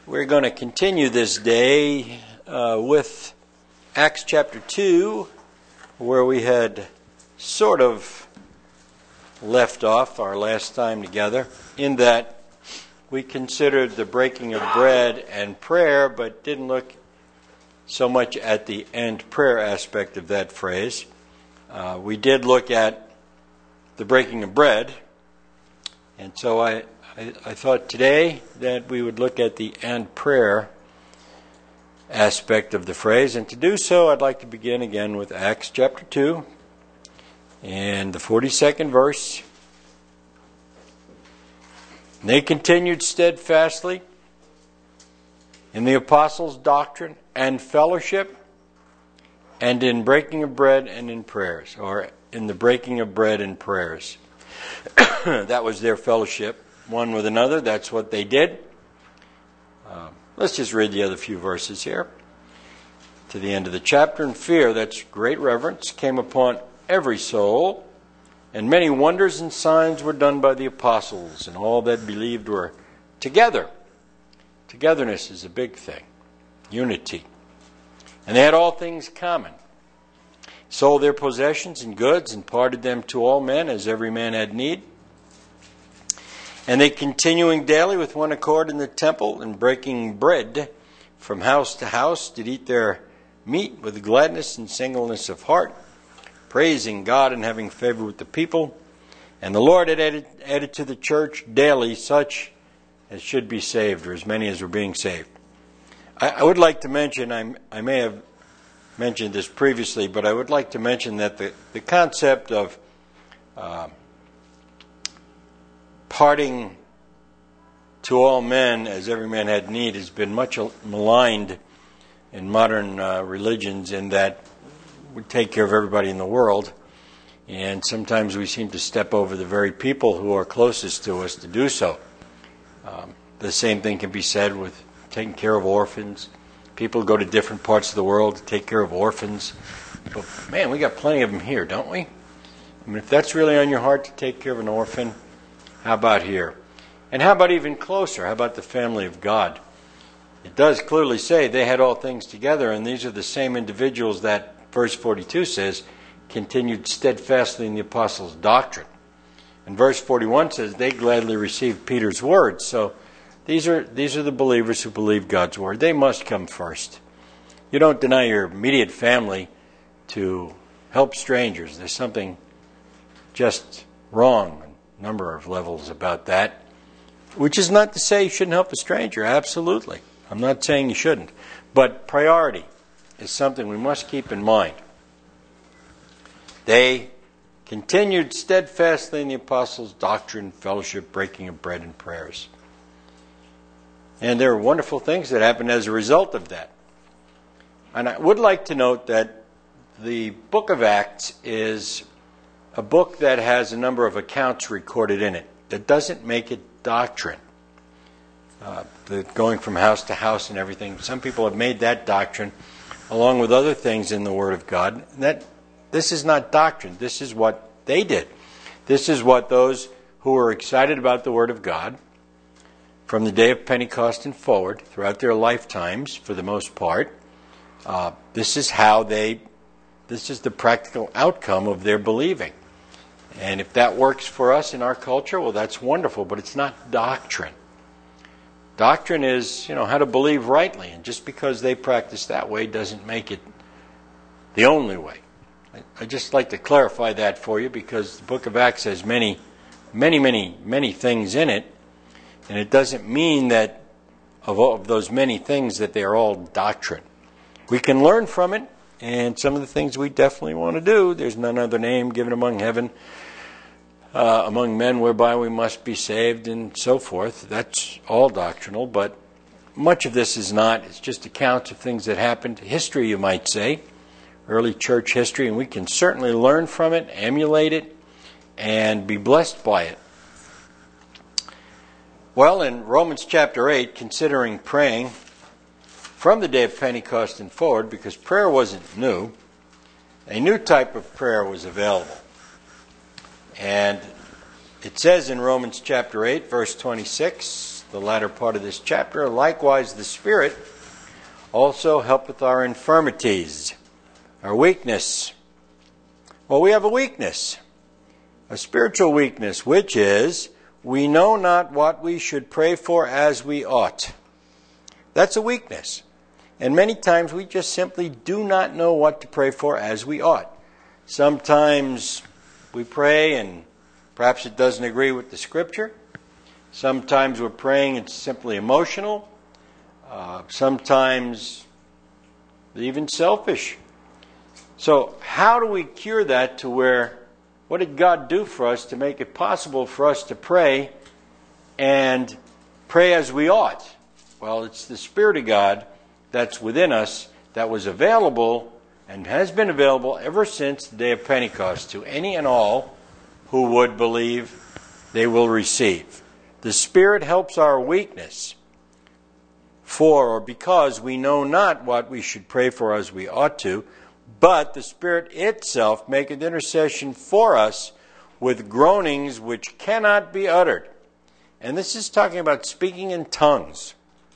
We're going to continue this day with Acts chapter 2, where we had sort of left off our last time together, in that we considered the breaking of bread and prayer, but didn't look so much at the and prayer aspect of that phrase. We did look at the breaking of bread, and so I thought today that we would look at the and prayer aspect of the phrase. And to do so, I'd like to begin again with Acts chapter 2 and the 42nd verse. They continued steadfastly in the apostles' doctrine and fellowship, and in breaking of bread and in prayers, or in the breaking of bread and prayers. That was their fellowship, one with another. That's what they did. Let's just read the other few verses here to the end of the chapter. And fear, that's great reverence, came upon every soul, and many wonders and signs were done by the apostles, and all that believed were together. Togetherness is a big thing. Unity. And they had all things common. Sold their possessions and goods and parted them to all men as every man had need. And they, continuing daily with one accord in the temple and breaking bread from house to house, did eat their meat with gladness and singleness of heart, praising God and having favor with the people. And the Lord had added to the church daily such as should be saved, or as many as were being saved. I would like to mention, I may have mentioned this previously, but I would like to mention that the concept of parting to all men as every man had need has been much maligned in modern religions, in that we take care of everybody in the world, and sometimes we seem to step over the very people who are closest to us to do so. The same thing can be said with taking care of orphans. People go to different parts of the world to take care of orphans. But man, we got plenty of them here, don't we? I mean, if that's really on your heart to take care of an orphan, how about here? And how about even closer? How about the family of God? It does clearly say they had all things together, and these are the same individuals that verse 42 says continued steadfastly in the apostles' doctrine. And verse 41 says they gladly received Peter's words. So these are the believers who believe God's word. They must come first. You don't deny your immediate family to help strangers. There's something just wrong on a number of levels about that, which is not to say you shouldn't help a stranger. Absolutely. I'm not saying you shouldn't. But priority is something we must keep in mind. They continued steadfastly in the apostles' doctrine, fellowship, breaking of bread, and prayers. And there are wonderful things that happen as a result of that. And I would like to note that the book of Acts is a book that has a number of accounts recorded in it. That doesn't make it doctrine. The going from house to house and everything. Some people have made that doctrine along with other things in the Word of God. This is not doctrine. This is what they did. This is what those who were excited about the Word of God from the day of Pentecost and forward, throughout their lifetimes, for the most part, this is the practical outcome of their believing. And if that works for us in our culture, well, that's wonderful, but it's not doctrine. Doctrine is, how to believe rightly, and just because they practice that way doesn't make it the only way. I'd just like to clarify that for you, because the book of Acts has many, many, many, many things in it. And it doesn't mean that of all of those many things that they are all doctrine. We can learn from it, and some of the things we definitely want to do. There's none other name given among men whereby we must be saved, and so forth. That's all doctrinal, but much of this is not. It's just accounts of things that happened. History, you might say. Early church history, and we can certainly learn from it, emulate it, and be blessed by it. Well, in Romans chapter 8, considering praying from the day of Pentecost and forward, because prayer wasn't new, a new type of prayer was available. And it says in Romans chapter 8, verse 26, the latter part of this chapter, likewise the Spirit also helpeth our infirmities, our weakness. Well, we have a weakness, a spiritual weakness, which is, we know not what we should pray for as we ought. That's a weakness. And many times we just simply do not know what to pray for as we ought. Sometimes we pray and perhaps it doesn't agree with the Scripture. Sometimes we're praying, it's simply emotional. Sometimes even selfish. So how do we cure that to where, what did God do for us to make it possible for us to pray and pray as we ought? Well, it's the Spirit of God that's within us that was available and has been available ever since the day of Pentecost to any and all who would believe they will receive. The Spirit helps our weakness, for or because we know not what we should pray for as we ought to, but the Spirit itself maketh intercession for us with groanings which cannot be uttered. And this is talking about speaking in tongues.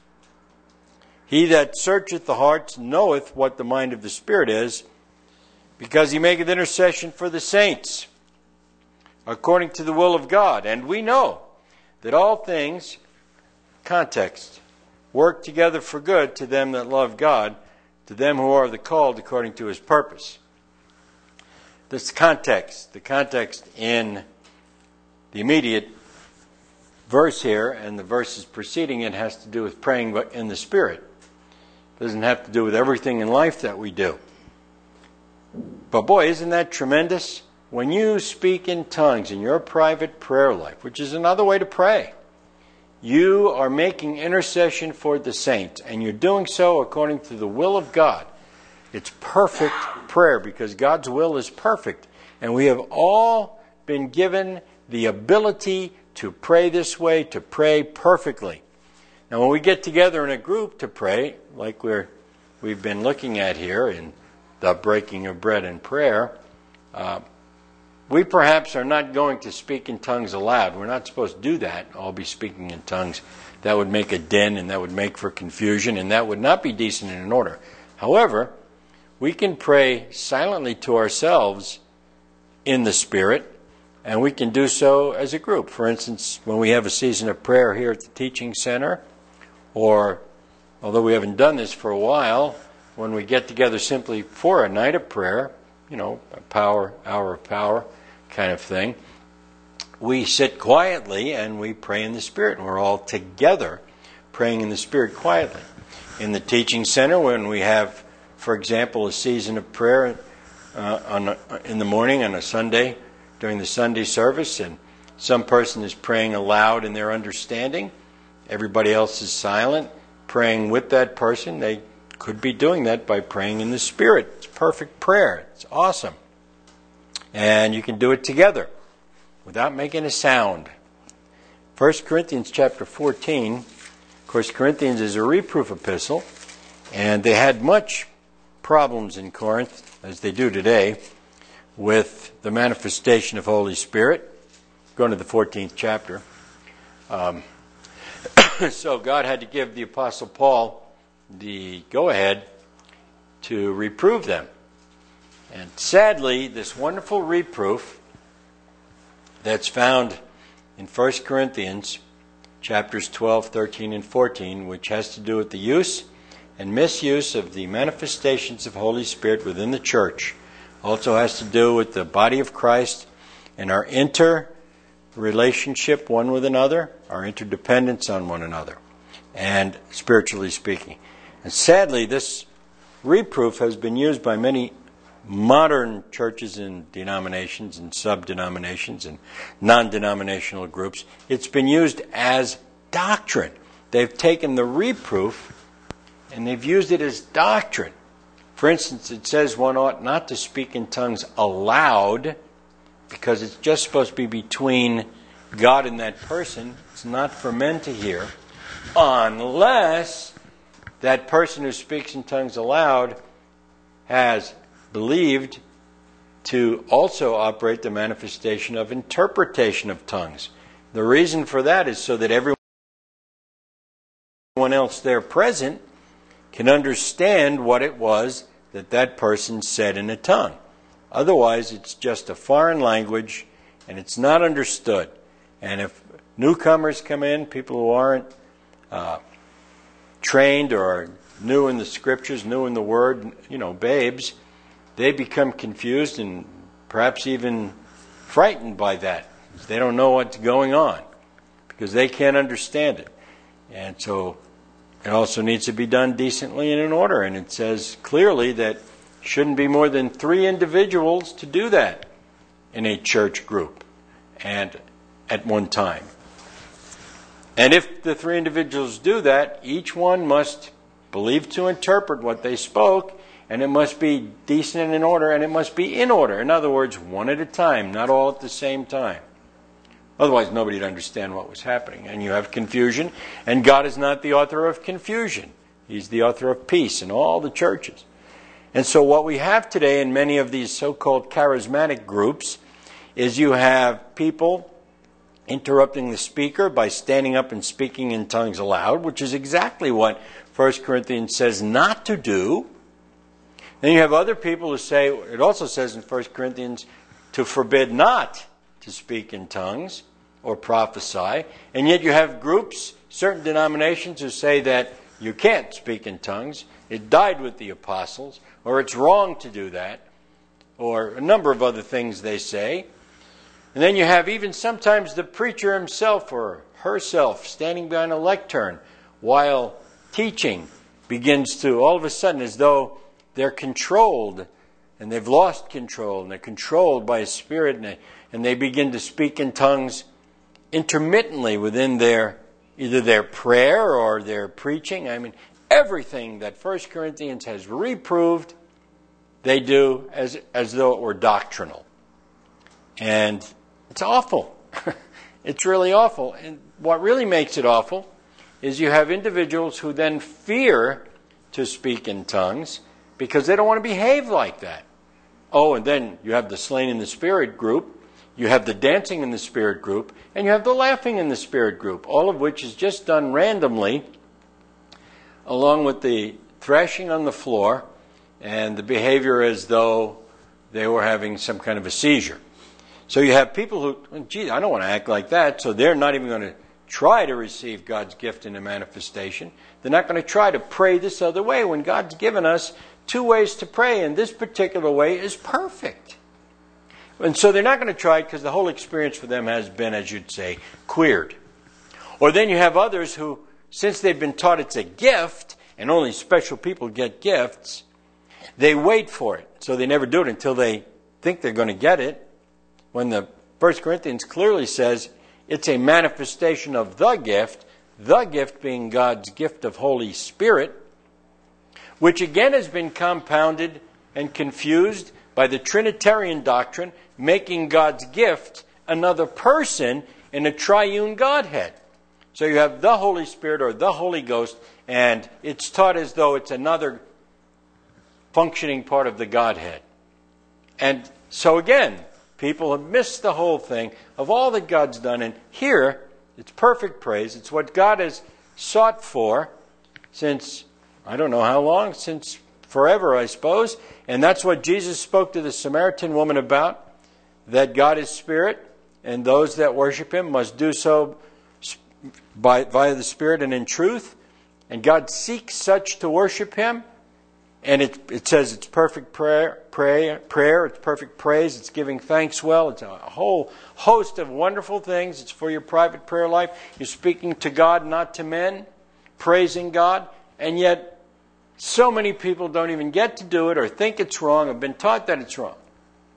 He that searcheth the hearts knoweth what the mind of the Spirit is, because he maketh intercession for the saints, according to the will of God. And we know that all things, context, work together for good to them that love God, to them who are the called according to his purpose. This context, the context in the immediate verse here and the verses preceding it has to do with praying in the Spirit. It doesn't have to do with everything in life that we do. But boy, isn't that tremendous? When you speak in tongues in your private prayer life, which is another way to pray, you are making intercession for the saints, and you're doing so according to the will of God. It's perfect prayer because God's will is perfect. And we have all been given the ability to pray this way, to pray perfectly. Now when we get together in a group to pray, like we've been looking at here in the breaking of bread and prayer, we perhaps are not going to speak in tongues aloud. We're not supposed to do that, all be speaking in tongues. That would make a din and that would make for confusion and that would not be decent and in order. However, we can pray silently to ourselves in the Spirit, and we can do so as a group. For instance, when we have a season of prayer here at the Teaching Center, or, although we haven't done this for a while, when we get together simply for a night of prayer, a hour of power kind of thing, we sit quietly and we pray in the Spirit. And we're all together praying in the Spirit quietly. In the Teaching Center, when we have, for example, a season of prayer in the morning on a Sunday, during the Sunday service, and some person is praying aloud in their understanding, everybody else is silent, praying with that person. They could be doing that by praying in the Spirit. It's perfect prayer. It's awesome. And you can do it together without making a sound. 1 Corinthians chapter 14. Of course, Corinthians is a reproof epistle, and they had much problems in Corinth, as they do today, with the manifestation of Holy Spirit. Going to the 14th chapter. So God had to give the Apostle Paul the go-ahead to reprove them. And sadly, this wonderful reproof that's found in 1 Corinthians chapters 12, 13, and 14, which has to do with the use and misuse of the manifestations of Holy Spirit within the church, also has to do with the body of Christ and our interrelationship one with another, our interdependence on one another, and spiritually speaking. And sadly, this reproof has been used by many modern churches and denominations and sub-denominations and non-denominational groups. It's been used as doctrine. They've taken the reproof and they've used it as doctrine. For instance, it says one ought not to speak in tongues aloud because it's just supposed to be between God and that person. It's not for men to hear unless that person who speaks in tongues aloud has believed to also operate the manifestation of interpretation of tongues. The reason for that is so that everyone everyone else there present can understand what it was that that person said in a tongue. Otherwise, it's just a foreign language, and it's not understood. And if newcomers come in, people who aren't trained or are new in the Scriptures, new in the Word, babes, they become confused and perhaps even frightened by that. They don't know what's going on because they can't understand it. And so it also needs to be done decently and in order. And it says clearly that shouldn't be more than 3 individuals to do that in a church group and at one time. And if the 3 individuals do that, each one must believe to interpret what they spoke, and it must be decent and in order, and it must be in order. In other words, one at a time, not all at the same time. Otherwise, nobody would understand what was happening. And you have confusion, and God is not the author of confusion. He's the author of peace in all the churches. And so what we have today in many of these so-called charismatic groups is you have people interrupting the speaker by standing up and speaking in tongues aloud, which is exactly what 1 Corinthians says not to do. Then you have other people who say, it also says in 1 Corinthians, to forbid not to speak in tongues or prophesy. And yet you have groups, certain denominations, who say that you can't speak in tongues. It died with the apostles, or it's wrong to do that, or a number of other things they say. And then you have even sometimes the preacher himself or herself standing behind a lectern while teaching begins to, all of a sudden, as though they're controlled, and they've lost control, and they're controlled by a spirit, and they begin to speak in tongues intermittently within either their prayer or their preaching. I mean, everything that 1 Corinthians has reproved, they do as though it were doctrinal. And it's awful. It's really awful. And what really makes it awful is you have individuals who then fear to speak in tongues because they don't want to behave like that. Oh, and then you have the slain in the spirit group, you have the dancing in the spirit group, and you have the laughing in the spirit group, all of which is just done randomly, along with the thrashing on the floor and the behavior as though they were having some kind of a seizure. So you have people who, gee, I don't want to act like that, so they're not even going to try to receive God's gift in a manifestation. They're not going to try to pray this other way when God's given us 2 ways to pray, and this particular way is perfect. And so they're not going to try it because the whole experience for them has been, as you'd say, queered. Or then you have others who, since they've been taught it's a gift, and only special people get gifts, they wait for it. So they never do it until they think they're going to get it. When the 1 Corinthians clearly says it's a manifestation of the gift being God's gift of Holy Spirit, which again has been compounded and confused by the Trinitarian doctrine, making God's gift another person in a triune Godhead. So you have the Holy Spirit or the Holy Ghost, and it's taught as though it's another functioning part of the Godhead. And so again, people have missed the whole thing of all that God's done. And here, it's perfect praise. It's what God has sought for since, I don't know how long, since forever, I suppose. And that's what Jesus spoke to the Samaritan woman about, that God is spirit, and those that worship Him must do so via the Spirit and in truth. And God seeks such to worship Him. And it says it's perfect prayer, it's perfect praise, it's giving thanks well, it's a whole host of wonderful things. It's for your private prayer life. You're speaking to God, not to men, praising God, and yet so many people don't even get to do it or think it's wrong, have been taught that it's wrong,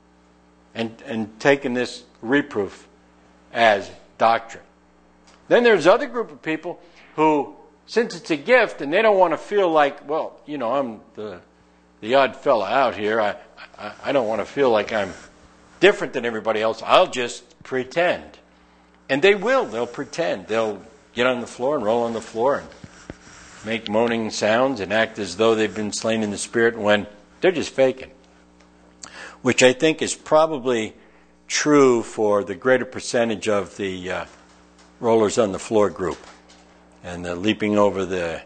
and taken this reproof as doctrine. Then there's other group of people who, since it's a gift and they don't want to feel like, well, I'm the odd fella out here. I don't want to feel like I'm different than everybody else. I'll just pretend. And they will. They'll pretend. They'll get on the floor and roll on the floor and make moaning sounds and act as though they've been slain in the Spirit when they're just faking. Which I think is probably true for the greater percentage of the rollers on the floor group. and the leaping over the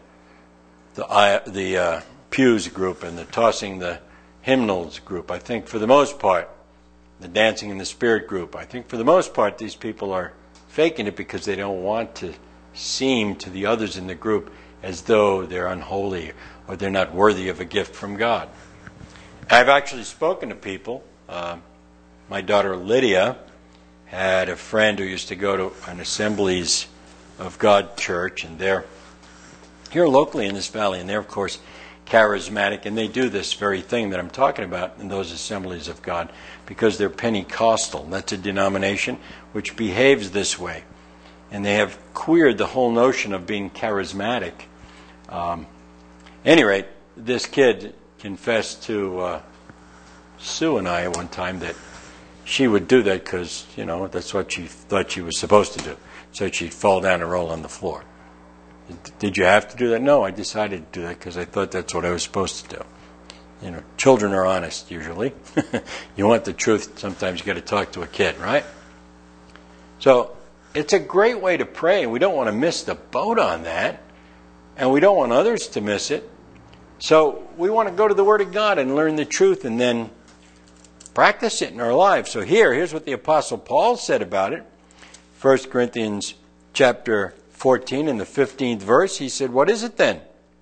pews group and the tossing the hymnals group. I think for the most part, the dancing in the spirit group, I think for the most part these people are faking it because they don't want to seem to the others in the group as though they're unholy or they're not worthy of a gift from God. I've actually spoken to people. My daughter Lydia had a friend who used to go to an Assemblies of God church, and they're here locally in this valley, and they're, of course, charismatic, and they do this very thing that I'm talking about in those Assemblies of God because they're Pentecostal. That's a denomination which behaves this way, and they have queered the whole notion of being charismatic. At any rate, this kid confessed to Sue and I at one time that she would do that because, that's what she thought she was supposed to do. So she'd fall down and roll on the floor. Did you have to do that? No, I decided to do that because I thought that's what I was supposed to do. Children are honest usually. You want the truth, sometimes you got to talk to a kid, right? So it's a great way to pray, and we don't want to miss the boat on that, and we don't want others to miss it. So we want to go to the Word of God and learn the truth and then practice it in our lives. So here's what the Apostle Paul said about it. 1 Corinthians chapter 14 in the 15th verse, he said, "What is it then?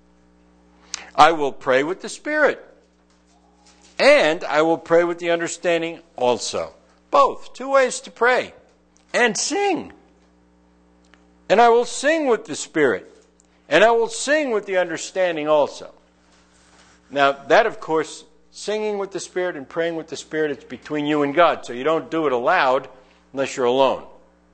I will pray with the Spirit, and I will pray with the understanding also." Both, two ways to pray. And sing. And I will sing with the Spirit, and I will sing with the understanding also. Now, that, of course, singing with the Spirit and praying with the Spirit, it's between you and God. So you don't do it aloud unless you're alone.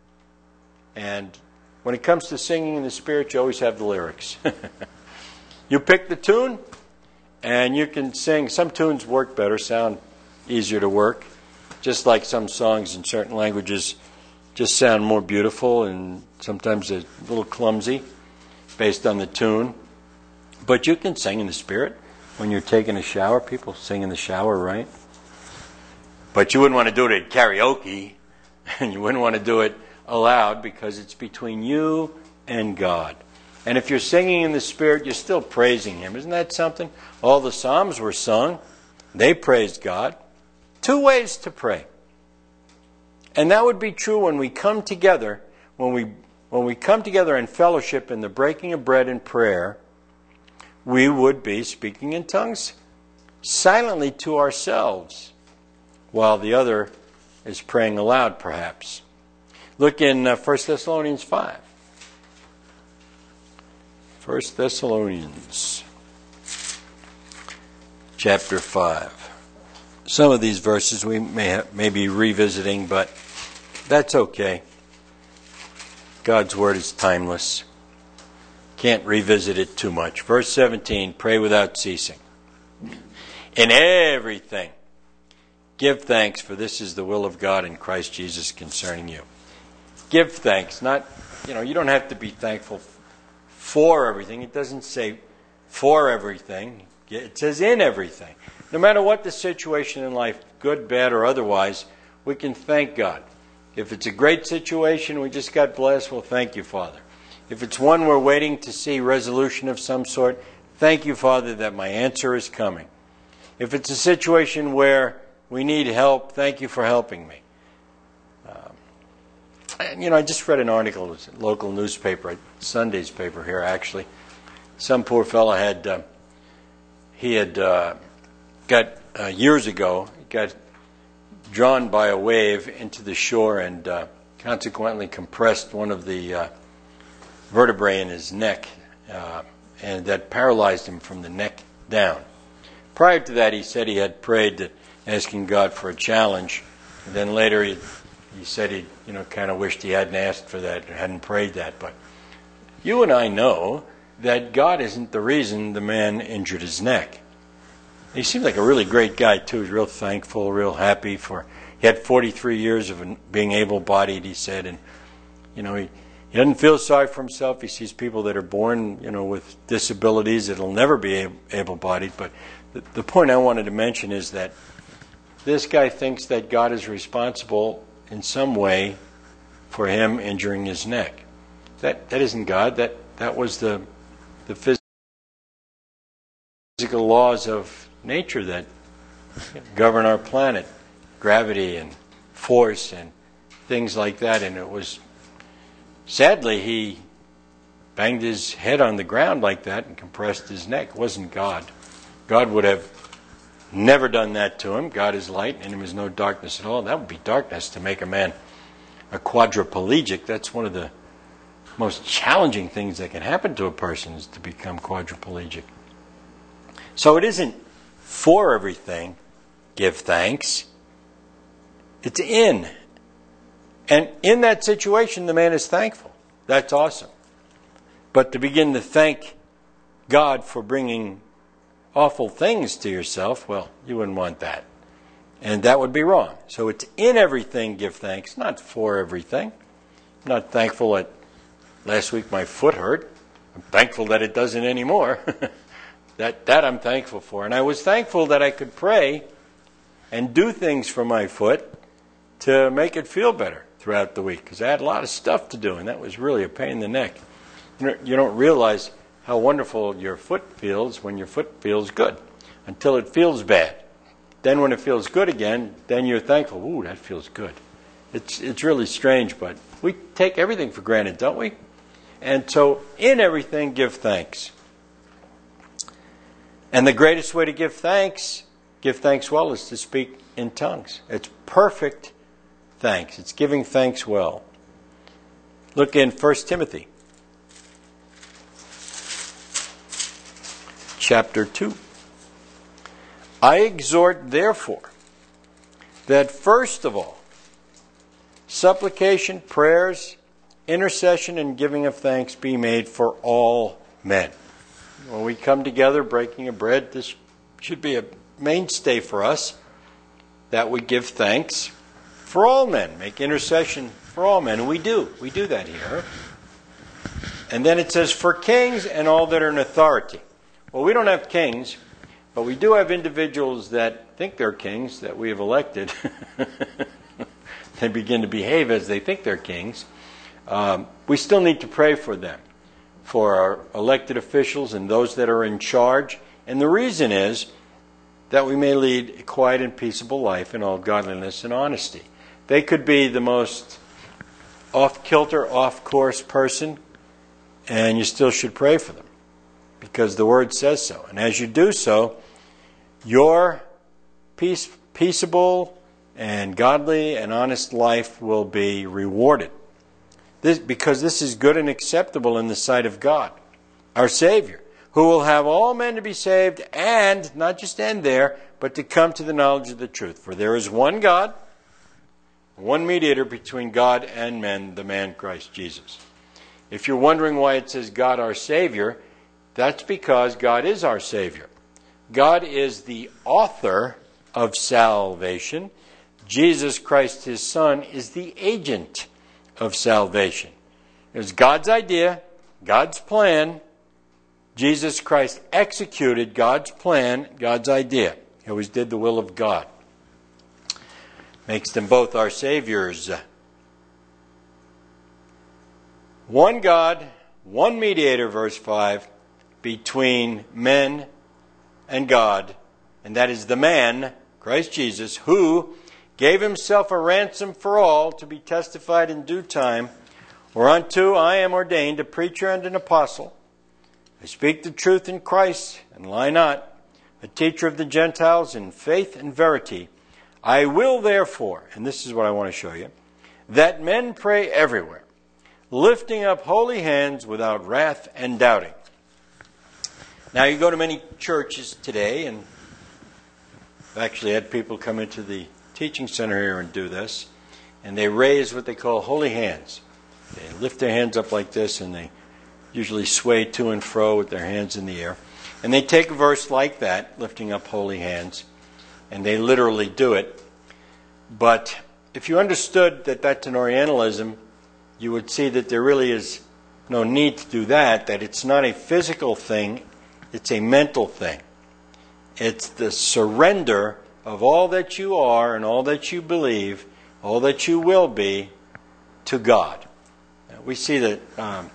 And when it comes to singing in the Spirit, you always have the lyrics. You pick the tune, and you can sing. Some tunes work better, sound easier to work. Just like some songs in certain languages just sound more beautiful, and sometimes they're a little clumsy based on the tune. But you can sing in the Spirit. When you're taking a shower, people sing in the shower, right? But you wouldn't want to do it at karaoke, and you wouldn't want to do it aloud because it's between you and God. And if you're singing in the Spirit, you're still praising Him. Isn't that something? All the Psalms were sung. They praised God. Two ways to pray. And that would be true when we come together, when we come together in fellowship in the breaking of bread and prayer. We would be speaking in tongues silently to ourselves while the other is praying aloud, perhaps. Look in 1 Thessalonians 5. 1 Thessalonians chapter 5. Some of these verses we may be revisiting, but that's okay. God's Word is timeless. Can't revisit it too much. Verse 17, pray without ceasing. In everything, give thanks, for this is the will of God in Christ Jesus concerning you. Give thanks. Not, you don't have to be thankful for everything. It doesn't say for everything. It says in everything. No matter what the situation in life, good, bad, or otherwise, we can thank God. If it's a great situation, we just got blessed, well, thank you, Father. If it's one we're waiting to see resolution of some sort, thank you, Father, that my answer is coming. If it's a situation where we need help, thank you for helping me. I just read an article, it was a local newspaper, Sunday's paper here, actually. Some poor fellow had years ago, got drawn by a wave into the shore and consequently compressed one of the vertebrae in his neck, and that paralyzed him from the neck down. Prior to that, he said he had prayed, asking God for a challenge. And then later, he said he, kind of wished he hadn't asked for that or hadn't prayed that. But you and I know that God isn't the reason the man injured his neck. He seemed like a really great guy too. He was real thankful, real happy he had 43 years of being able-bodied, he said, and he doesn't feel sorry for himself. He sees people that are born, with disabilities that'll never be able-bodied. But the point I wanted to mention is that this guy thinks that God is responsible in some way for him injuring his neck. That isn't God. That was the physical laws of nature that govern our planet, gravity and force and things like that. And it was, sadly, he banged his head on the ground like that and compressed his neck. It wasn't God. God would have never done that to him. God is light, and in him is no darkness at all. That would be darkness to make a man a quadriplegic. That's one of the most challenging things that can happen to a person, is to become quadriplegic. So it isn't for everything give thanks. It's in. And in that situation, the man is thankful. That's awesome. But to begin to thank God for bringing awful things to yourself, well, you wouldn't want that. And that would be wrong. So it's in everything give thanks, not for everything. I'm not thankful that last week my foot hurt. I'm thankful that it doesn't anymore. That I'm thankful for. And I was thankful that I could pray and do things for my foot to make it feel better throughout the week, because I had a lot of stuff to do, and that was really a pain in the neck. You don't realize how wonderful your foot feels when your foot feels good, until it feels bad. Then when it feels good again, then you're thankful. Ooh, that feels good. It's really strange, but we take everything for granted, don't we? And so in everything, give thanks. And the greatest way to give thanks well, is to speak in tongues. It's perfect thanks. It's giving thanks well. Look in 1 Timothy chapter 2. I exhort, therefore, that first of all, supplication, prayers, intercession, and giving of thanks be made for all men. When we come together breaking of bread, this should be a mainstay for us, that we give thanks for all men, make intercession for all men. And we do that here. And then it says, for kings and all that are in authority. Well, we don't have kings, but we do have individuals that think they're kings, that we have elected. They begin to behave as they think they're kings. We still need to pray for them, for our elected officials and those that are in charge. And the reason is that we may lead a quiet and peaceable life in all godliness and honesty. They could be the most off-kilter, off-course person, and you still should pray for them, because the Word says so. And as you do so, your peaceable and godly and honest life will be rewarded. Because this is good and acceptable in the sight of God, our Savior, who will have all men to be saved, and not just end there, but to come to the knowledge of the truth. For there is one God, one mediator between God and men, the man Christ Jesus. If you're wondering why it says God our Savior, that's because God is our Savior. God is the author of salvation. Jesus Christ, His Son, is the agent of salvation. It was God's idea, God's plan. Jesus Christ executed God's plan, God's idea. He always did the will of God. Makes them both our Saviors. One God, one mediator, verse 5, between men and God, and that is the man, Christ Jesus, who gave Himself a ransom for all, to be testified in due time, whereunto I am ordained a preacher and an apostle. I speak the truth in Christ, and lie not, a teacher of the Gentiles in faith and verity. I will therefore, and this is what I want to show you, that men pray everywhere, lifting up holy hands without wrath and doubting. Now you go to many churches today, and I've actually had people come into the teaching center here and do this, and they raise what they call holy hands. They lift their hands up like this, and they usually sway to and fro with their hands in the air. And they take a verse like that, lifting up holy hands, and they literally do it. But if you understood that that's an Orientalism, you would see that there really is no need to do that it's not a physical thing, it's a mental thing. It's the surrender of all that you are and all that you believe, all that you will be, to God. We see that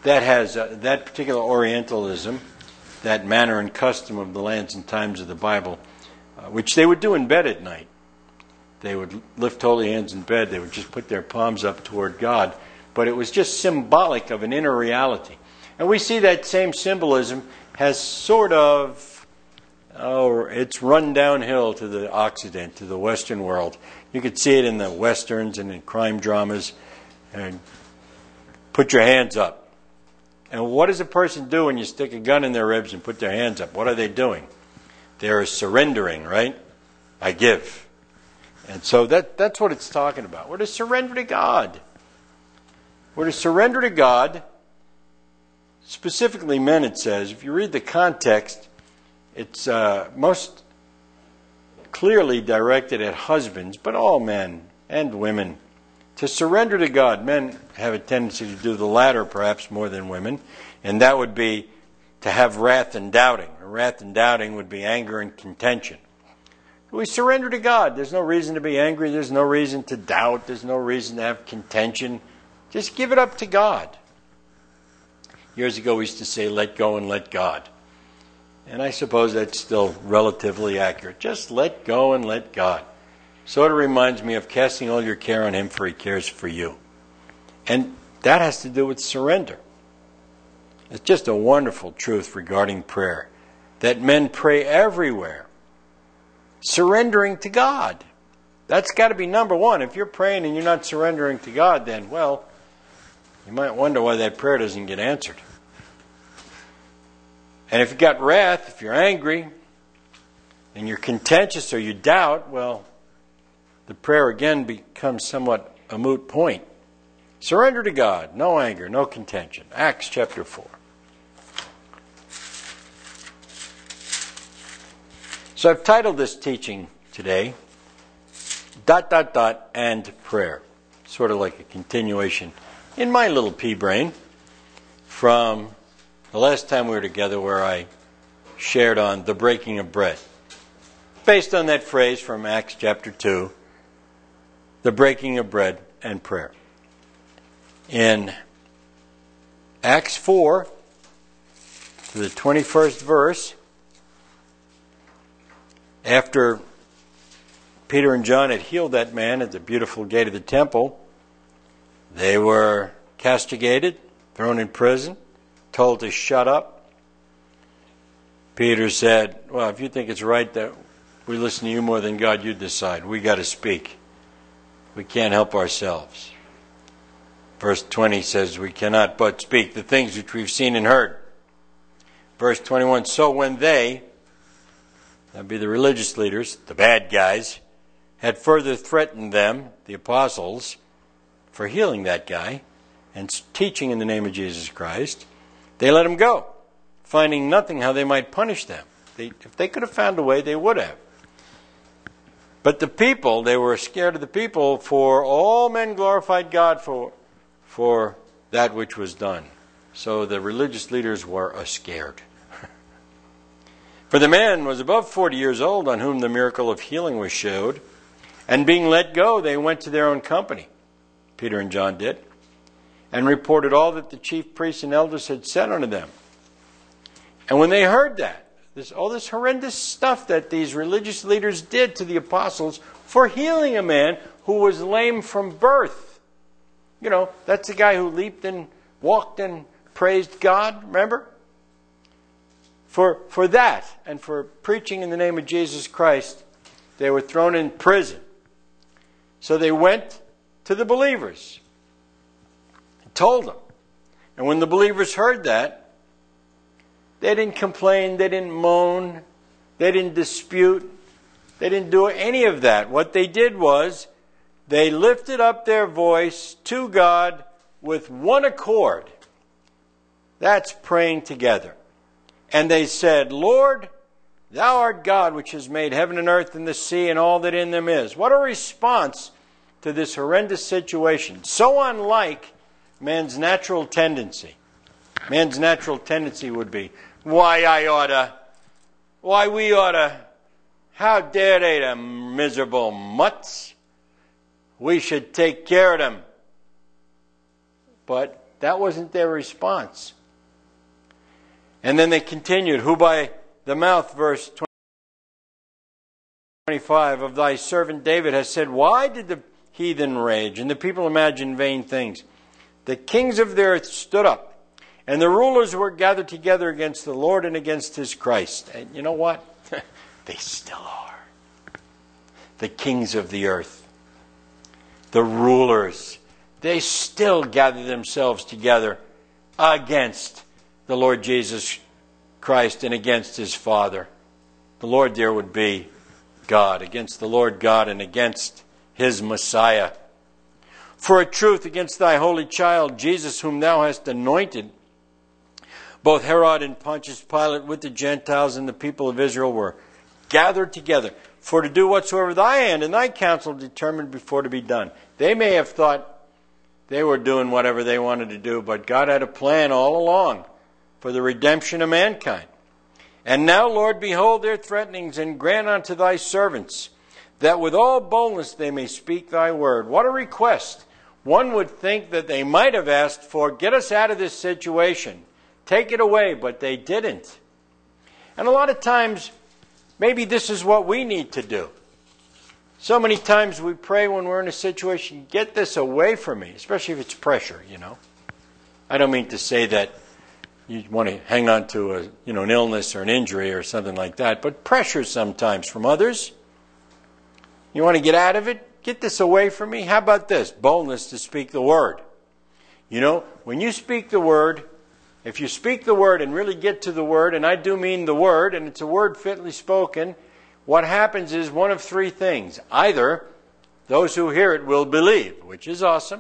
that has that particular Orientalism, that manner and custom of the lands and times of the Bible, which they would do in bed at night. They would lift holy hands in bed. They would just put their palms up toward God. But it was just symbolic of an inner reality. And we see that same symbolism has sort of, it's run downhill to the Occident, to the Western world. You could see it in the Westerns and in crime dramas. And put your hands up. And what does a person do when you stick a gun in their ribs and put their hands up? What are they doing? They're surrendering, right? I give. And so that's what it's talking about. We're to surrender to God. We're to surrender to God. Specifically men, it says. If you read the context, it's most clearly directed at husbands, but all men and women. To surrender to God. Men have a tendency to do the latter perhaps more than women. And that would be to have wrath and doubting. Wrath and doubting would be anger and contention. We surrender to God. There's no reason to be angry. There's no reason to doubt. There's no reason to have contention. Just give it up to God. Years ago we used to say, let go and let God. And I suppose that's still relatively accurate. Just let go and let God. Sort of reminds me of casting all your care on Him, for He cares for you. And that has to do with surrender. It's just a wonderful truth regarding prayer. That men pray everywhere. Surrendering to God. That's got to be number one. If you're praying and you're not surrendering to God, then, well, you might wonder why that prayer doesn't get answered. And if you've got wrath, if you're angry, and you're contentious or you doubt, well, the prayer again becomes somewhat a moot point. Surrender to God. No anger, no contention. Acts chapter 4. So I've titled this teaching today, ... and prayer. Sort of like a continuation in my little pea brain from the last time we were together where I shared on the breaking of bread. Based on that phrase from Acts chapter 2, the breaking of bread and prayer. In Acts 4, to the 21st verse, after Peter and John had healed that man at the beautiful gate of the temple, they were castigated, thrown in prison, told to shut up. Peter said, well, if you think it's right that we listen to you more than God, you decide. We got to speak. We can't help ourselves. Verse 20 says, we cannot but speak the things which we've seen and heard. Verse 21, so when they, that'd be the religious leaders, the bad guys, had further threatened them, the apostles, for healing that guy and teaching in the name of Jesus Christ, they let him go, finding nothing how they might punish them. If they could have found a way, they would have. But the people, they were scared of the people, for all men glorified God for that which was done. So the religious leaders were scared. For the man was above 40 years old on whom the miracle of healing was showed. And being let go, they went to their own company, Peter and John did, and reported all that the chief priests and elders had said unto them. And when they heard that, all this horrendous stuff that these religious leaders did to the apostles for healing a man who was lame from birth. You know, that's the guy who leaped and walked and praised God, remember? For that and for preaching in the name of Jesus Christ, they were thrown in prison. So they went to the believers and told them. And when the believers heard that, they didn't complain, they didn't moan, they didn't dispute, they didn't do any of that. What they did was, they lifted up their voice to God with one accord. That's praying together. And they said, Lord, Thou art God which has made heaven and earth and the sea and all that in them is. What a response to this horrendous situation. So unlike man's natural tendency. Man's natural tendency would be, why we oughta, how dare they, the miserable mutts? We should take care of them. But That wasn't their response. And then they continued, who by the mouth, verse 25, of thy servant David has said, why did the heathen rage and the people imagine vain things? The kings of the earth stood up, and the rulers were gathered together against the Lord and against his Christ. And you know what? They still are. The kings of the earth, the rulers, they still gather themselves together against the Lord Jesus Christ and against his Father. The Lord there would be God, against the Lord God and against his Messiah. For a truth against thy holy child, Jesus, whom thou hast anointed, both Herod and Pontius Pilate with the Gentiles and the people of Israel were gathered together for to do whatsoever thy hand and thy counsel determined before to be done. They may have thought they were doing whatever they wanted to do, but God had a plan all along for the redemption of mankind. And now, Lord, behold their threatenings, and grant unto thy servants that with all boldness they may speak thy word. What a request. One would think that they might have asked for, get us out of this situation. Take it away, but they didn't. And a lot of times, maybe this is what we need to do. So many times we pray when we're in a situation, get this away from me, especially if it's pressure, you know. I don't mean to say that you want to hang on to an illness or an injury or something like that, but pressure sometimes from others. You want to get out of it? Get this away from me? How about this? Boldness to speak the word. You know, when you speak the word, if you speak the word and really get to the word, and I do mean the word, and it's a word fitly spoken, what happens is one of three things. Either those who hear it will believe, which is awesome,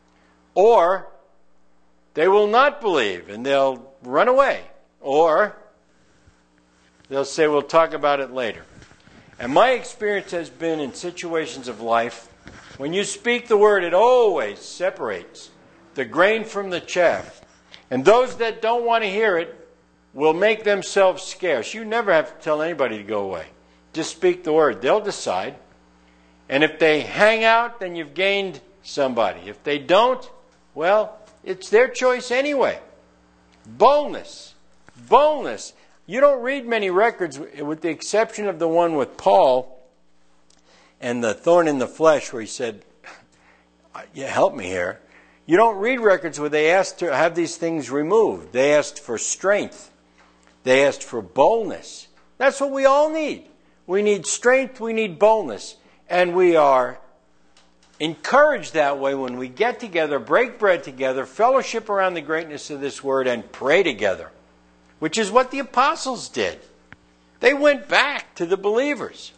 or they will not believe and they'll run away, or they'll say, we'll talk about it later. And my experience has been in situations of life, when you speak the word, it always separates the grain from the chaff. And those that don't want to hear it will make themselves scarce. You never have to tell anybody to go away. Just speak the word. They'll decide. And if they hang out, then you've gained somebody. If they don't, well, it's their choice anyway. Boldness. Boldness. You don't read many records, with the exception of the one with Paul and the thorn in the flesh where he said, yeah, help me here. You don't read records where they asked to have these things removed. They asked for strength. They asked for boldness. That's what we all need. We need strength. We need boldness. And we are encouraged that way when we get together, break bread together, fellowship around the greatness of this word, and pray together, which is what the apostles did. They went back to the believers.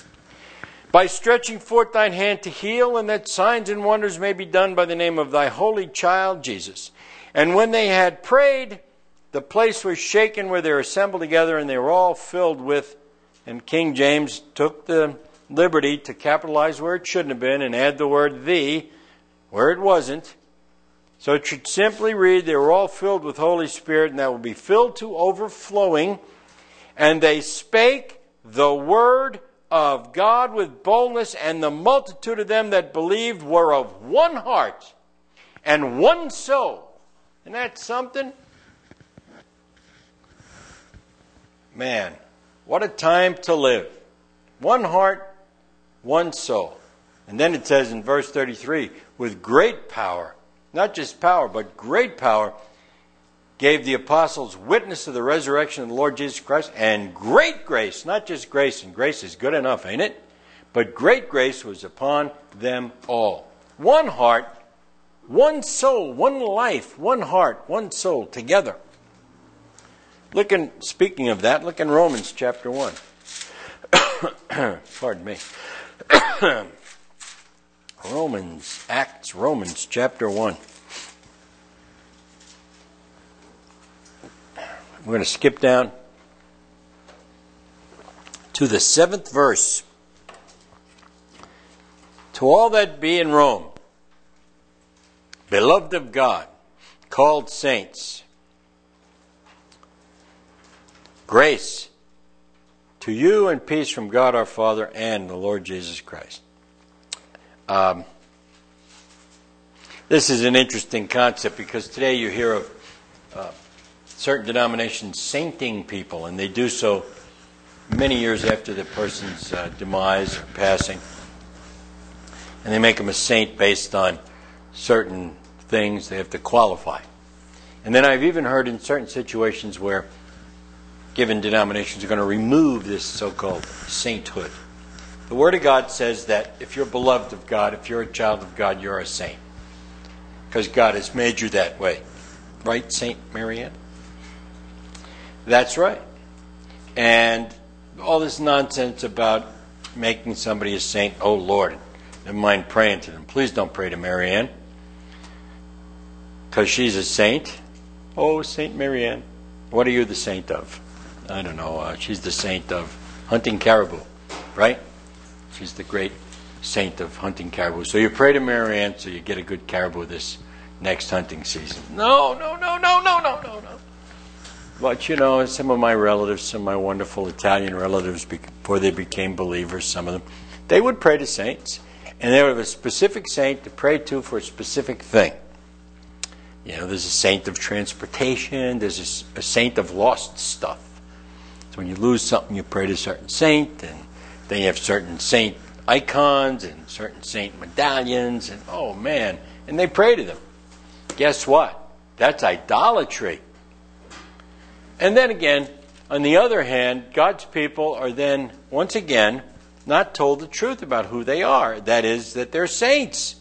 By stretching forth thine hand to heal, and that signs and wonders may be done by the name of thy holy child, Jesus. And when they had prayed, the place was shaken where they were assembled together, and they were all filled with, and King James took the liberty to capitalize where it shouldn't have been and add the word thee where it wasn't. So it should simply read, they were all filled with Holy Spirit, and that will be filled to overflowing. And they spake the word of God with boldness, and the multitude of them that believed were of one heart and one soul. Isn't that something? Man, what a time to live. One heart, one soul. And then it says in verse 33, with great power, not just power, but great power, gave the apostles witness of the resurrection of the Lord Jesus Christ, and great grace, not just grace, and grace is good enough, ain't it? But great grace was upon them all. One heart, one soul, one life, one heart, one soul, together. Speaking of that, look in Romans chapter 1. Pardon me. Romans chapter 1. We're going to skip down to the 7th verse. To all that be in Rome, beloved of God, called saints, grace to you and peace from God our Father and the Lord Jesus Christ. This is an interesting concept because today you hear of certain denominations sainting people, and they do so many years after the person's demise or passing. And they make them a saint based on certain things they have to qualify. And then I've even heard in certain situations where given denominations are going to remove this so-called sainthood. The Word of God says that if you're beloved of God, if you're a child of God, you're a saint. Because God has made you that way. Right, St. Marianne? That's right. And all this nonsense about making somebody a saint, oh Lord, never mind praying to them. Please don't pray to Marianne. Because she's a saint. Oh, St. Marianne. What are you the saint of? I don't know. She's the saint of hunting caribou, right? She's the great saint of hunting caribou. So you pray to Marianne so you get a good caribou this next hunting season. No. But, you know, some of my relatives, some of my wonderful Italian relatives, before they became believers, some of them, they would pray to saints. And they would have a specific saint to pray to for a specific thing. You know, there's a saint of transportation. There's a saint of lost stuff. So when you lose something, you pray to a certain saint. And then you have certain saint icons and certain saint medallions. And, oh, man. And they pray to them. Guess what? That's idolatry. And then again, on the other hand, God's people are then, once again, not told the truth about who they are. That is, that they're saints.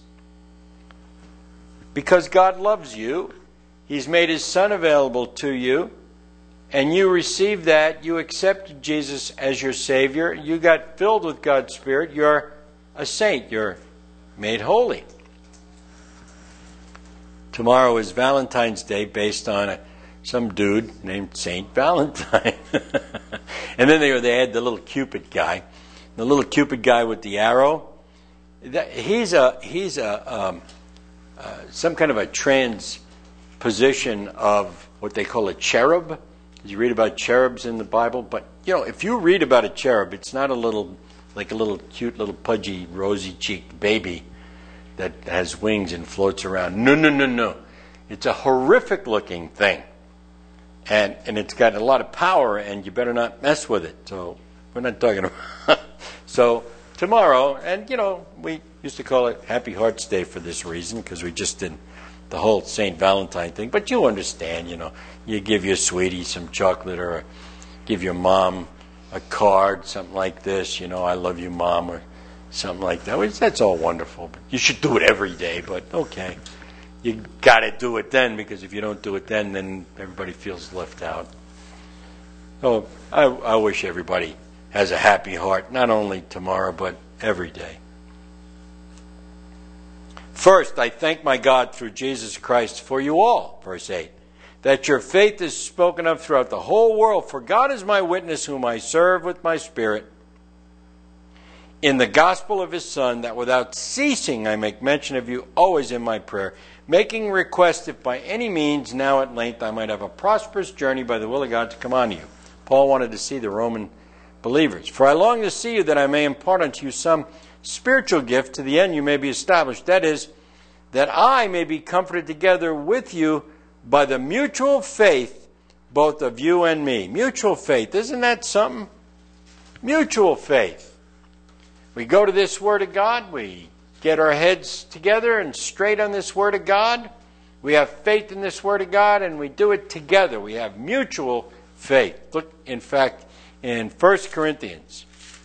Because God loves you, He's made His Son available to you, and you received that, you accepted Jesus as your Savior, you got filled with God's Spirit, you're a saint, you're made holy. Tomorrow is Valentine's Day based on some dude named Saint Valentine. And then they had the little Cupid guy. The little Cupid guy with the arrow. He's some kind of a transposition of what they call a cherub. You read about cherubs in the Bible, but you know, if you read about a cherub, it's not a little cute little pudgy rosy cheeked baby that has wings and floats around. No. It's a horrific looking thing. And it's got a lot of power, and you better not mess with it. So we're not talking about. So tomorrow, and you know, we used to call it Happy Hearts Day for this reason, because we just did the whole St. Valentine thing. But you understand, you know, you give your sweetie some chocolate, or give your mom a card, something like this, you know, I love you, Mom, or something like that. Well, that's all wonderful. But you should do it every day, but okay. You got to do it then, because if you don't do it then everybody feels left out. So I wish everybody has a happy heart, not only tomorrow, but every day. First, I thank my God through Jesus Christ for you all, verse 8, that your faith is spoken of throughout the whole world, for God is my witness, whom I serve with my spirit, in the gospel of His Son, that without ceasing I make mention of you always in my prayer, making request if by any means now at length I might have a prosperous journey by the will of God to come on you. Paul wanted to see the Roman believers. For I long to see you, that I may impart unto you some spiritual gift, to the end you may be established. That is, that I may be comforted together with you by the mutual faith both of you and me. Mutual faith. Isn't that something? Mutual faith. We go to this Word of God, we get our heads together and straight on this Word of God. We have faith in this Word of God, and we do it together. We have mutual faith. Look, in fact, in 1 Corinthians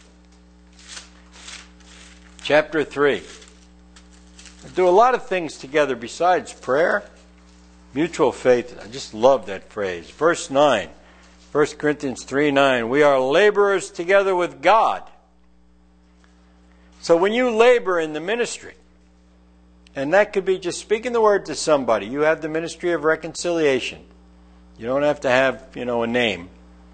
chapter 3. We do a lot of things together besides prayer. Mutual faith. I just love that phrase. Verse 9. 1 Corinthians 3:9. We are laborers together with God. So when you labor in the ministry, and that could be just speaking the word to somebody, you have the ministry of reconciliation. You don't have to have, a name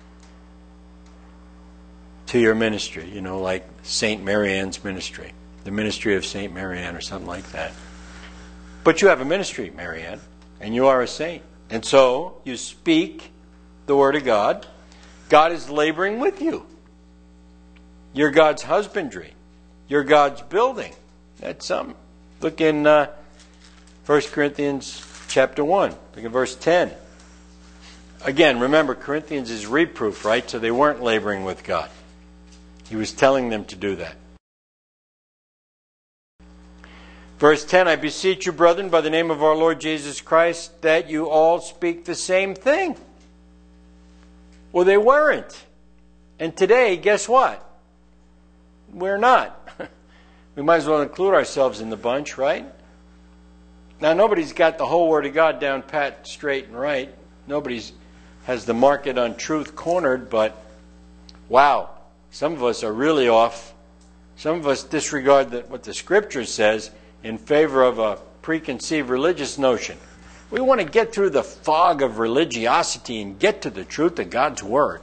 to your ministry, like St. Marianne's ministry, the ministry of St. Marianne or something like that. But you have a ministry, Marianne, and you are a saint. And so you speak the word of God. God is laboring with you. You're God's husbandry. You're God's building. That's something. Look in 1 1 Corinthians chapter 1. Look at verse 10. Again, remember, Corinthians is reproof, right? So they weren't laboring with God. He was telling them to do that. Verse 10, I beseech you, brethren, by the name of our Lord Jesus Christ, that you all speak the same thing. Well, they weren't. And today, guess what? We're not. We might as well include ourselves in the bunch, right? Now, nobody's got the whole Word of God down pat, straight, and right. Nobody's has the market on truth cornered, but wow, some of us are really off. Some of us disregard what the Scripture says in favor of a preconceived religious notion. We want to get through the fog of religiosity and get to the truth of God's Word.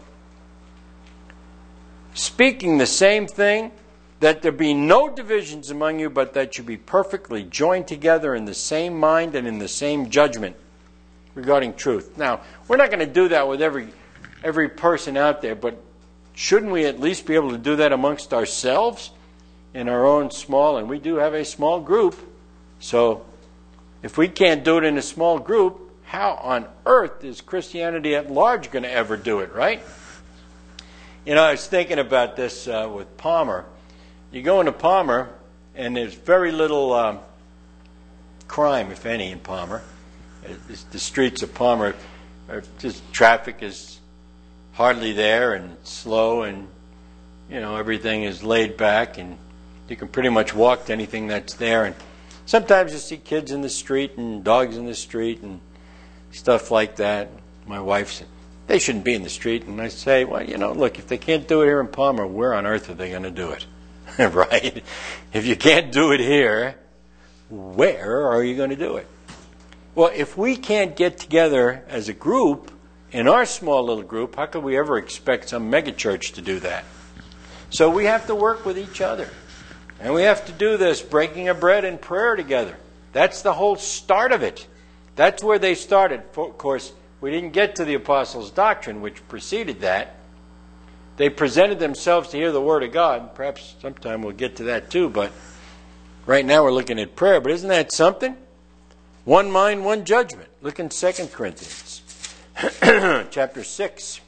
Speaking the same thing, that there be no divisions among you, but that you be perfectly joined together in the same mind and in the same judgment regarding truth. Now, we're not going to do that with every person out there, but shouldn't we at least be able to do that amongst ourselves in our own small, and we do have a small group, so if we can't do it in a small group, how on earth is Christianity at large going to ever do it, right? You know, I was thinking about this with Palmer. You go into Palmer, and there's very little crime, if any, in Palmer. The streets of Palmer, traffic is hardly there and slow, and you know everything is laid back, and you can pretty much walk to anything that's there. And sometimes you see kids in the street and dogs in the street and stuff like that. My wife said, they shouldn't be in the street. And I say, well, you know, look, if they can't do it here in Palmer, where on earth are they going to do it? Right? If you can't do it here, where are you going to do it? Well, if we can't get together as a group, in our small little group, how could we ever expect some megachurch to do that? So we have to work with each other. And we have to do this, breaking of bread and prayer together. That's the whole start of it. That's where they started. Of course, we didn't get to the apostles' doctrine, which preceded that. They presented themselves to hear the Word of God. Perhaps sometime we'll get to that too, but right now we're looking at prayer. But isn't that something? One mind, one judgment. Look in 2 Corinthians chapter 6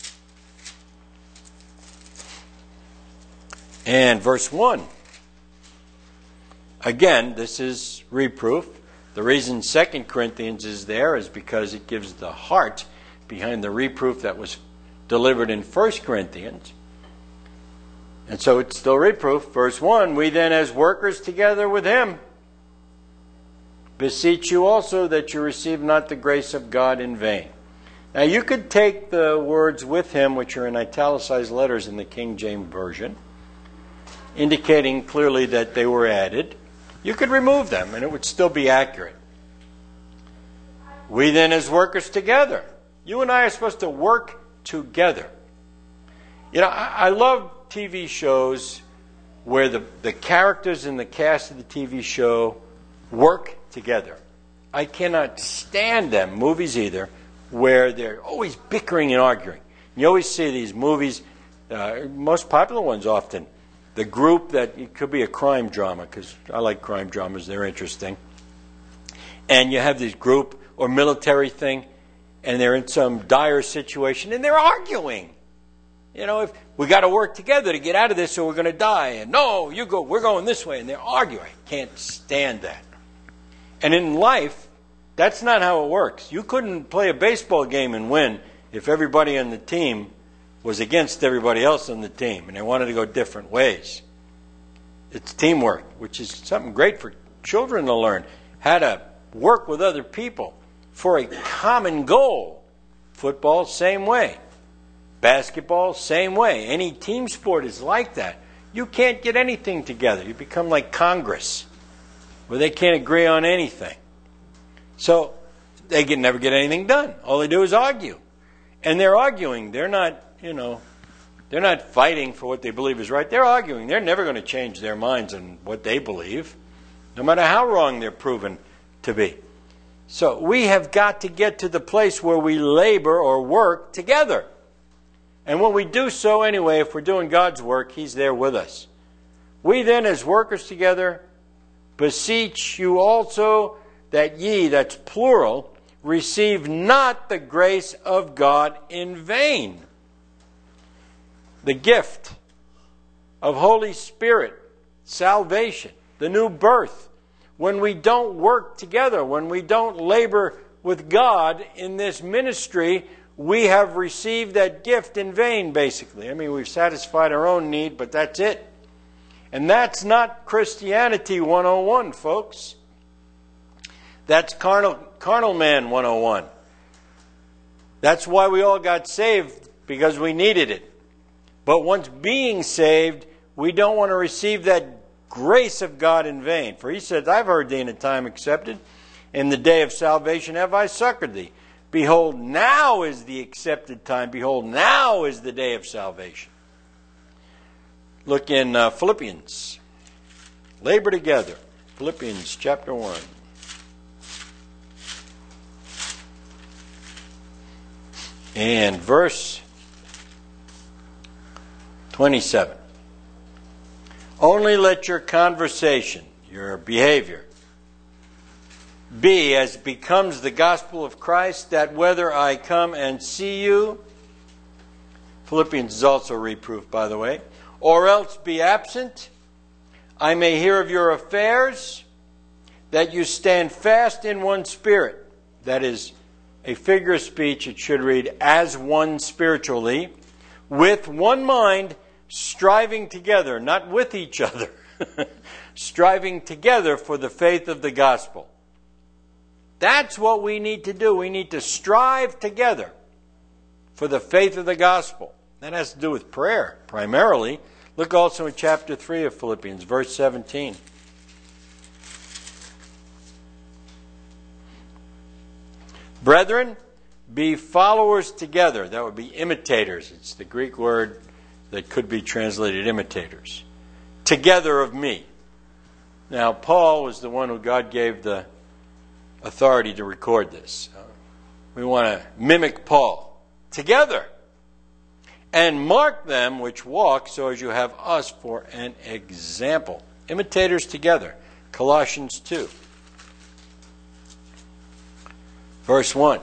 and verse 1. Again, this is reproof. The reason 2 Corinthians is there is because it gives the heart behind the reproof that was delivered in 1 Corinthians. And so it's still reproof. Verse 1, we then as workers together with him beseech you also that you receive not the grace of God in vain. Now you could take the words with him, which are in italicized letters in the King James Version, indicating clearly that they were added. You could remove them and it would still be accurate. We then as workers together. You and I are supposed to work together. You know, I love TV shows where the characters in the cast of the TV show work together. I cannot stand them, movies either, where they're always bickering and arguing. You always see these movies, most popular ones often, the group that it could be a crime drama, because I like crime dramas, they're interesting. And you have this group or military thing, and they're in some dire situation, and they're arguing. You know, if we got to work together to get out of this or we're going to die. And no, you go, we're going this way. And they're arguing. I can't stand that. And in life, that's not how it works. You couldn't play a baseball game and win if everybody on the team was against everybody else on the team and they wanted to go different ways. It's teamwork, which is something great for children to learn. How to work with other people for a common goal. Football, same way. Basketball, same way. Any team sport is like that. You can't get anything together. You become like Congress, where they can't agree on anything. So they can never get anything done. All they do is argue. And they're arguing. They're not, they're not fighting for what they believe is right. They're arguing. They're never going to change their minds on what they believe, no matter how wrong they're proven to be. So we have got to get to the place where we labor or work together. And when we do so anyway, if we're doing God's work, He's there with us. We then, as workers together, beseech you also that ye, that's plural, receive not the grace of God in vain. The gift of Holy Spirit, salvation, the new birth. When we don't work together, when we don't labor with God in this ministry, we have received that gift in vain, basically. I mean, we've satisfied our own need, but that's it. And that's not Christianity 101, folks. That's carnal man 101. That's why we all got saved, because we needed it. But once being saved, we don't want to receive that grace of God in vain. For he says, I've heard thee in a time accepted. In the day of salvation have I succored thee. Behold, now is the accepted time. Behold, now is the day of salvation. Look in Philippians. Labor together. Philippians chapter 1. And verse 27. Only let your conversation, your behavior, be as becomes the gospel of Christ, that whether I come and see you, Philippians is also reproof, by the way, or else be absent, I may hear of your affairs, that you stand fast in one spirit. That is a figure of speech. It should read, as one spiritually, with one mind, striving together, not with each other, striving together for the faith of the gospel. That's what we need to do. We need to strive together for the faith of the gospel. That has to do with prayer, primarily. Look also in chapter 3 of Philippians, verse 17. Brethren, be followers together. That would be imitators. It's the Greek word that could be translated imitators. Together of me. Now, Paul was the one who God gave the authority to record this. We want to mimic Paul. Together. And mark them which walk so as you have us for an example. Imitators together. Colossians 2. Verse 1.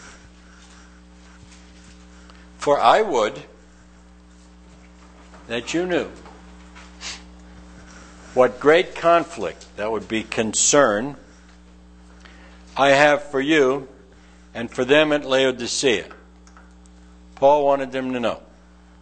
For I would that you knew what great conflict, that would be concern, I have for you and for them at Laodicea. Paul wanted them to know.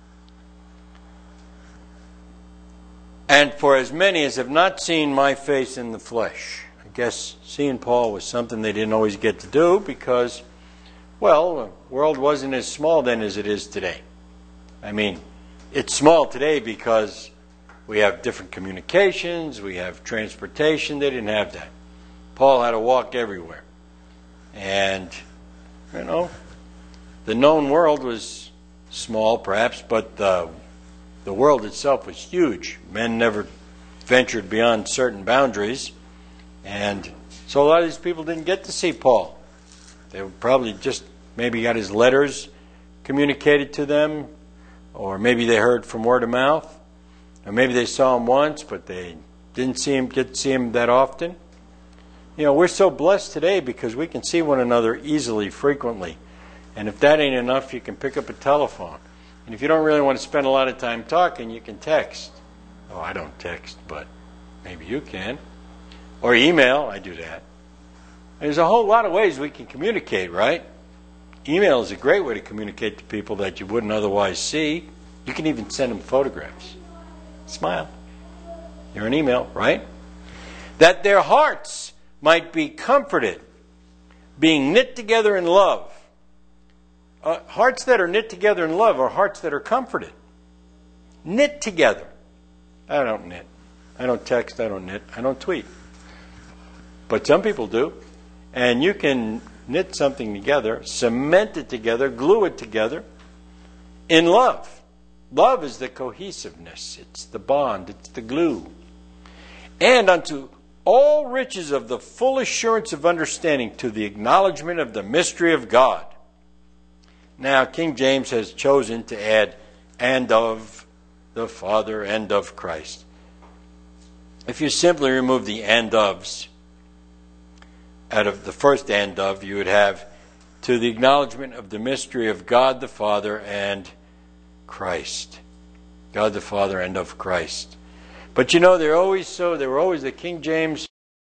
And for as many as have not seen my face in the flesh. I guess seeing Paul was something they didn't always get to do because, well, the world wasn't as small then as it is today. I mean, it's small today because we have different communications, we have transportation. They didn't have that. Paul had to walk everywhere. And, you know, the known world was small perhaps, but the world itself was huge. Men never ventured beyond certain boundaries. And so a lot of these people didn't get to see Paul. They probably just maybe got his letters communicated to them, or maybe they heard from word of mouth, or maybe they saw him once, but they didn't get to see him that often. You know, we're so blessed today because we can see one another easily, frequently. And if that ain't enough, you can pick up a telephone. And if you don't really want to spend a lot of time talking, you can text. Oh, I don't text, but maybe you can. Or email, I do that. There's a whole lot of ways we can communicate, right? Email is a great way to communicate to people that you wouldn't otherwise see. You can even send them photographs. Smile. You're an email, right? That their hearts might be comforted, being knit together in love. Hearts that are knit together in love are hearts that are comforted. Knit together. I don't knit. I don't text. I don't knit. I don't tweet. But some people do. And you can knit something together, cement it together, glue it together in love. Love is the cohesiveness. It's the bond. It's the glue. And unto all riches of the full assurance of understanding, to the acknowledgement of the mystery of God. Now, King James has chosen to add, and of the Father, and of Christ. If you simply remove the and ofs, out of the first and of, you would have to the acknowledgement of the mystery of God the Father and Christ. God the Father and of Christ. But you know, they were always the King James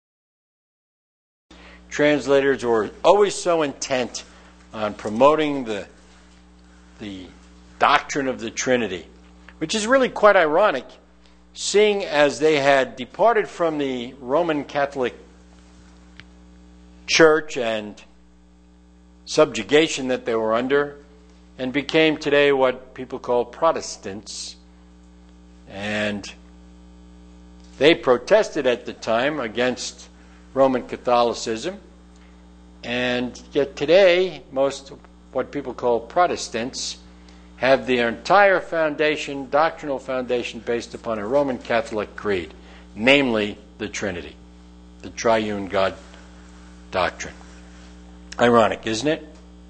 translators were always so intent on promoting the doctrine of the Trinity, which is really quite ironic, seeing as they had departed from the Roman Catholic Church and subjugation that they were under, and became today what people call Protestants. And they protested at the time against Roman Catholicism, and yet today most what people call Protestants have their entire foundation, doctrinal foundation, based upon a Roman Catholic creed, namely the Trinity, the triune God doctrine. Ironic, isn't it?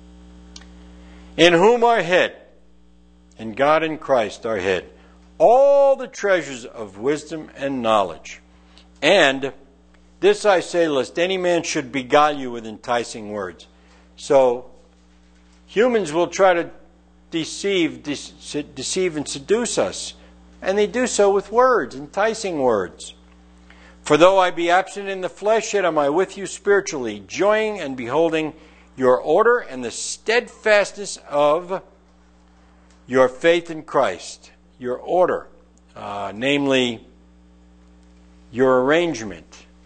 In whom our head, in God and Christ our head, all the treasures of wisdom and knowledge. And this I say, lest any man should beguile you with enticing words. So, humans will try to deceive and seduce us. And they do so with words, enticing words. For though I be absent in the flesh, yet am I with you spiritually, joying and beholding your order and the steadfastness of your faith in Christ. Your order, namely your arrangement.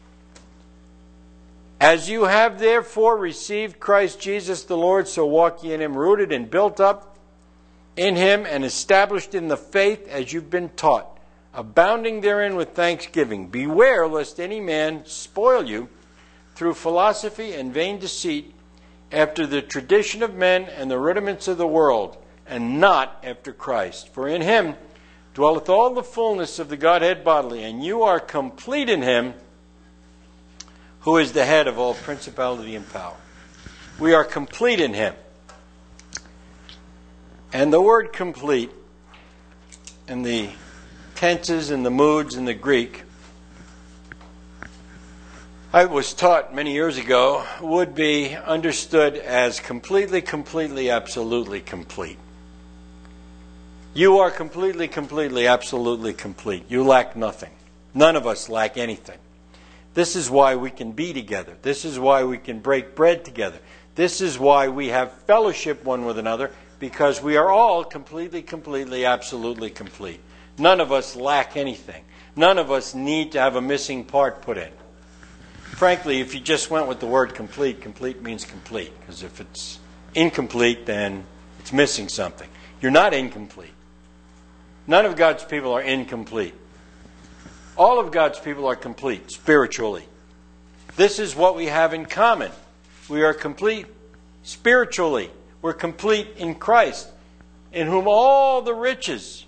As you have therefore received Christ Jesus the Lord, so walk ye in him, rooted and built up in him, and established in the faith as you've been taught, abounding therein with thanksgiving. Beware lest any man spoil you through philosophy and vain deceit, after the tradition of men and the rudiments of the world, and not after Christ. For in him dwelleth all the fullness of the Godhead bodily, and you are complete in him, who is the head of all principality and power. We are complete in him. And the word complete, and the tenses and the moods in the Greek, I was taught many years ago, would be understood as completely, completely, absolutely complete. You are completely, completely, absolutely complete. You lack nothing. None of us lack anything. This is why we can be together. This is why we can break bread together. This is why we have fellowship one with another, because we are all completely, completely, absolutely complete. None of us lack anything. None of us need to have a missing part put in. Frankly, if you just went with the word complete, complete means complete. Because if it's incomplete, then it's missing something. You're not incomplete. None of God's people are incomplete. All of God's people are complete spiritually. This is what we have in common. We are complete spiritually. We're complete in Christ, in whom all the riches,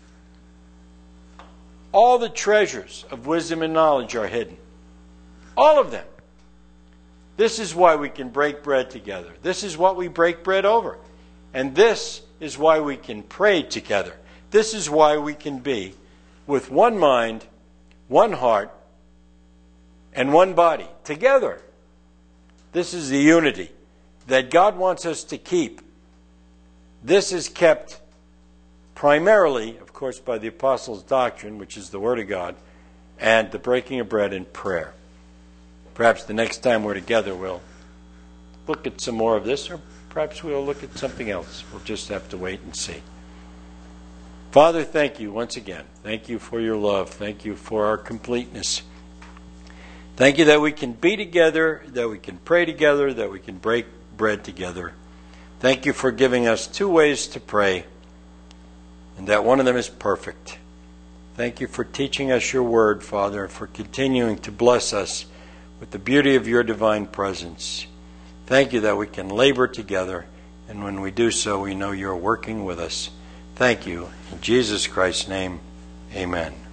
all the treasures of wisdom and knowledge are hidden. All of them. This is why we can break bread together. This is what we break bread over. And this is why we can pray together. This is why we can be with one mind, one heart, and one body together. This is the unity that God wants us to keep. This is kept primarily, of course, by the apostles' doctrine, which is the Word of God, and the breaking of bread and prayer. Perhaps the next time we're together we'll look at some more of this, or perhaps we'll look at something else. We'll just have to wait and see. Father, thank you once again. Thank you for your love. Thank you for our completeness. Thank you that we can be together, that we can pray together, that we can break bread together. Thank you for giving us two ways to pray, and that one of them is perfect. Thank you for teaching us your word, Father, and for continuing to bless us with the beauty of your divine presence. Thank you that we can labor together, and when we do so, we know you're working with us. Thank you. In Jesus Christ's name, amen.